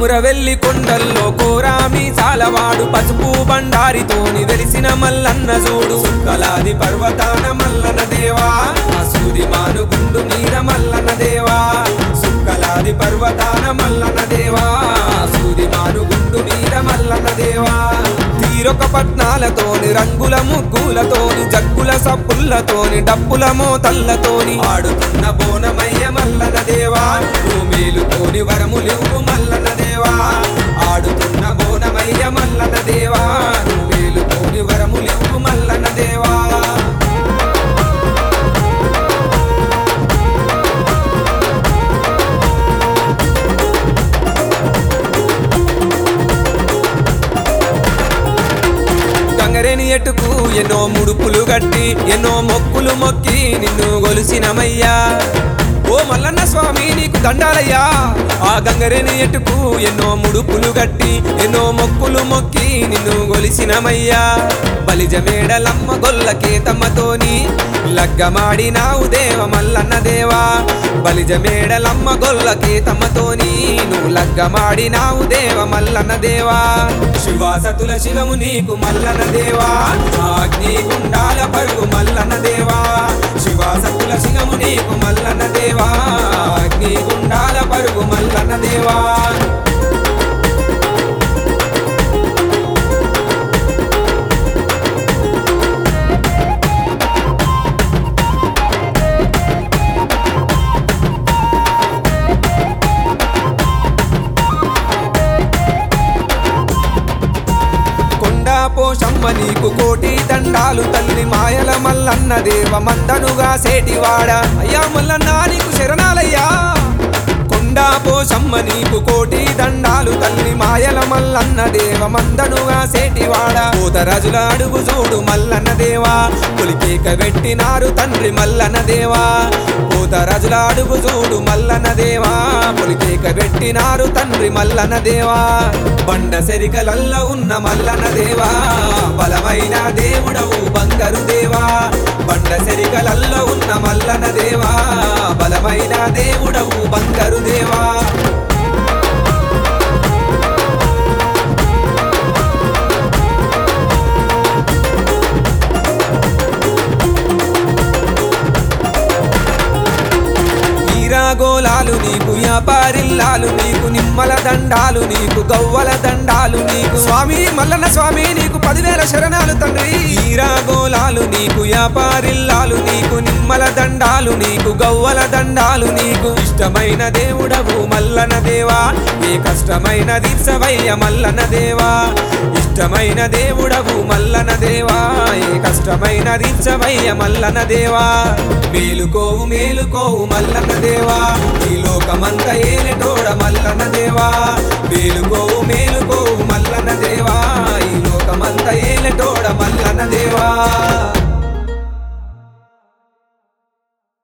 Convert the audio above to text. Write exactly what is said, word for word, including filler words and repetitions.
కొమురవెల్లి కొండల్లో కోరామి సాలవాడు పసుపు బండారితోని వెలిసిన మల్లన్న చూడు సుక్కలాది పర్వతాన మల్లన్న దేవా సూది మానుగుండు నీర మల్లన్న దేవా సుక్కలాది పర్వతాన మల్లన్న దేవా సూది మానుగుండు నీర మల్లన్న దేవా తీరొక పట్నాలతోని రంగుల ముగ్గులతోని జగ్గుల సప్పులతోని డప్పుల మోతల్లతోని ఆడుతున్న బోనమయ్య మల్లన్న దేవా మేలుకోని వరములివ్వు మల్లన్న దేవా ఆడుతున్న బోనమయ్య మల్లన్న దేవా మేలుకోని వరములివ్వు మల్లన్న దేవా గంగరేని ఎటుకు ఎన్నో ముడుపులు గట్టి ఎన్నో మొక్కులు మొక్కి నిన్ను గొలిసినమయ్యా ఓ మల్లన్న స్వామి నీకు దండాలయ్యా ఆ గంగరేని ఎటుకు ఎన్నో ముడుపులు గట్టి ఎన్నో మొక్కులు మొక్కి నిన్ను గొలిసినమయ్యా బలిజ మేడలమ్మ గొల్ల కేతమ్మతోని లగ్గమాడినావు దేవ మల్లన్న దేవా బలిజ మేడలమ్మ గొల్ల కేతమ్మతోని నువ్వు లగ్గమాడినావు దేవ మల్లన్న దేవా శివాసతుల శివము నీకు మల్లన్న దేవా అగ్ని గుండాల పరుగు మల్లన్న దేవా శివాసతుల శివము నీకు మల్లన్న దేవా అగ్ని గుండాల పరుగు మల్లన్న దేవా పోషమ్మ నీకు కోటి దండాలు తల్లి మాయల మల్లన్న దేవ మందనుగా సేటివాడ అయ్యా మల్లన్న నీకు శరణాలయ్యా కొండా పోషమ్మ నీకు కోటి దండాలు తల్లి మాయల మల్లన్న దేవ మందనుగా సేటివాడ పోతరాజుల అడుగు చూడు మల్లన్న దేవా పులికేక పెట్టినారు తండ్రి మల్లన్న దేవా పోతరాజుల అడుగు చూడు మల్లన్న దేవా పులికేక పెట్టినారు తండ్రి మల్లన్న దేవా బండ సెరికలల్ల ఉన్న మల్లన్న దేవా బలమైన దేవుడవు బంగారు దేవా బండ సెరికలల్ల ఉన్న మల్లన్న దేవా బలమైన దేవుడవు బంగారు దేవా గోలాలు నీకు వ్యాపారిల్లాలు నీకు నిమ్మల దండాలు నీకు గవ్వల దండాలు నీకు స్వామి మల్లన్న స్వామి నీకు పదివేల శరణాలు తండ్రి ఈరా గోలాలు నీకు వ్యాపారిల్లాలు నీకు నిమ్మల దండాలు నీకు గవ్వల దండాలు నీకు ఇష్టమైన దేవుడవు మల్లన్న దేవా ఏ కష్టమైన దీర్సవయ్య మల్లన్న దేవా ఇష్టమైన దేవుడవు మల్లన్న దేవా ఏ కష్టమైన దీర్సవయ్య మల్లన్న దేవా మేలుకోవు మేలుకోవు మల్లన్న దేవా ఈ లోకమంత ఏలటోడ మల్లన్న దేవా మేలుకోవు మేలుకోవు మల్లన్న దేవా ఈ లోకమంత ఏలటోడ మల్లన్న దేవా